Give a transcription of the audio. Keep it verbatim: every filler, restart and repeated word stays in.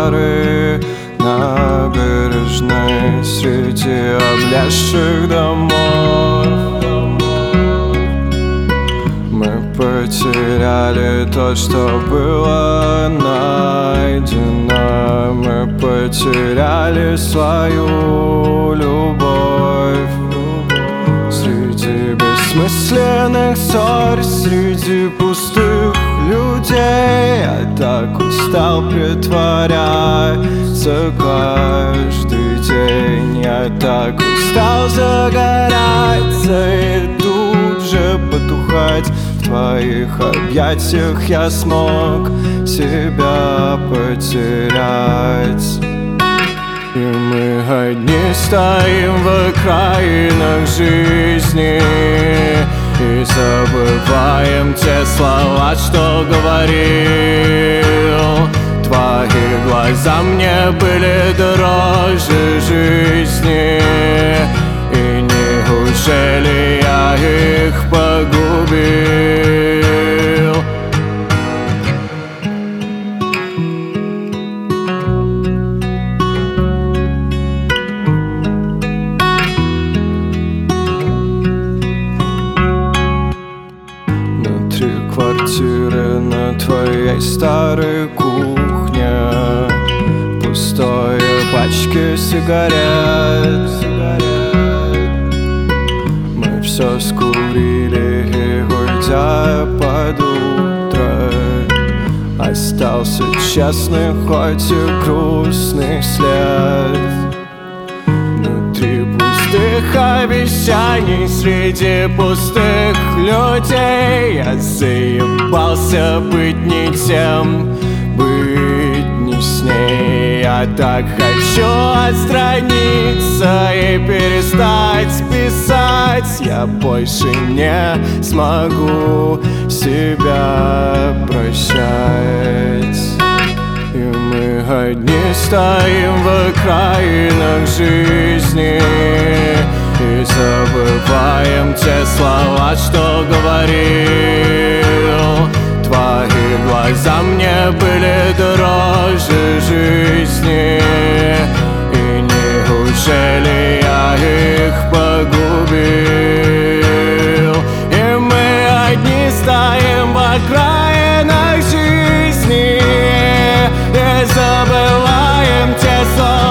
бары набережной среди облезших домов. Мы потеряли то, что было найдено. Мы потеряли свою любовь. Среди бессмысленных ссор, среди пустых людей я так устал притворяться каждый день. Я так устал загораться и тут же потухать. В твоих объятиях я смог себя потерять. И мы одни стоим в окраинах жизни и забываем те слова, что говорил. Твои глаза мне были дороже жизни, и неужели я их погубил? Внутри квартиры на твоей старой кухне пустые пачки сигарет. Мы все скурили и, уйдя под утро, остался честный, хоть и грустный след. Внутри пустых обещаний, среди пустых людей я заебался быть не тем, быть не с ней. Я так хочу отстраниться и перестать писать. Я больше не смогу себя прощать. И мы одни стоим в окраинах жизни и забываем те слова, что говорил. Твои глаза мне были дороже жизни, и неужели я их погубил? И мы одни стоим в окраинах жизни и забываем те слова,